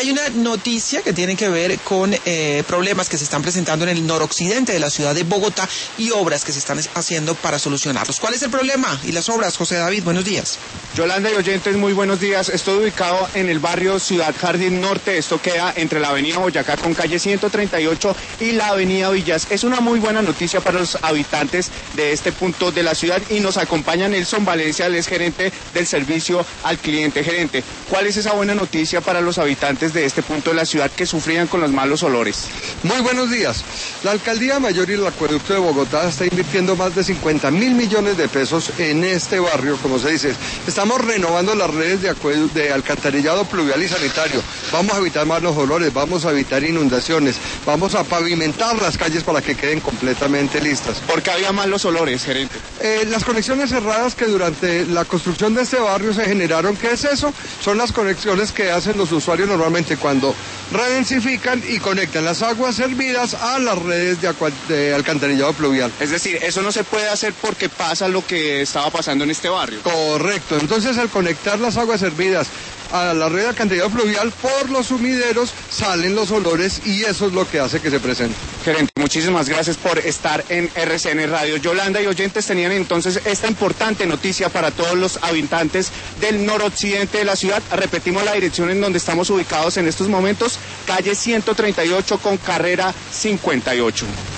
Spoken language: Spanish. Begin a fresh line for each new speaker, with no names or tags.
hay una noticia que tiene que ver con problemas que se están presentando en el noroccidente de la ciudad de Bogotá y obras que se están haciendo para solucionarlos. ¿Cuál es el problema y las obras, José David? Buenos días.
Yolanda y oyentes, muy buenos días. Estoy ubicado en el barrio Ciudad Jardín Norte. Esto queda entre la avenida Boyacá con calle 138 y la avenida Villas. Es una muy buena noticia para los habitantes de este punto de la ciudad y nos acompaña Nelson Valencia, el gerente del servicio al cliente. Gerente, ¿cuál es esa buena noticia para los habitantes de este punto de la ciudad que sufrían con los malos olores?
Muy buenos días. La Alcaldía Mayor y el Acueducto de Bogotá está invirtiendo más de 50.000 millones de pesos en este barrio, como se dice. Estamos renovando las redes de alcantarillado pluvial y sanitario. Vamos a evitar malos olores, vamos a evitar inundaciones, vamos a pavimentar las calles para que queden completamente listas.
¿Por qué había malos olores, gerente?
Las conexiones cerradas que durante la construcción de este barrio se generaron, ¿qué es eso? Son las conexiones que hacen los usuarios normalmente cuando redensifican y conectan las aguas servidas a las redes de alcantarillado pluvial.
Es decir, eso no se puede hacer porque pasa lo que estaba pasando en este barrio.
Correcto. Entonces, al conectar las aguas servidas a la red de alcantarillado pluvial por los sumideros, salen los olores y eso es lo que hace que se presente.
Gerente, muchísimas gracias por estar en RCN Radio. Yolanda y oyentes, tenían entonces esta importante noticia para todos los habitantes del noroccidente de la ciudad. Repetimos la dirección en donde estamos ubicados en estos momentos, calle 138 con carrera 58.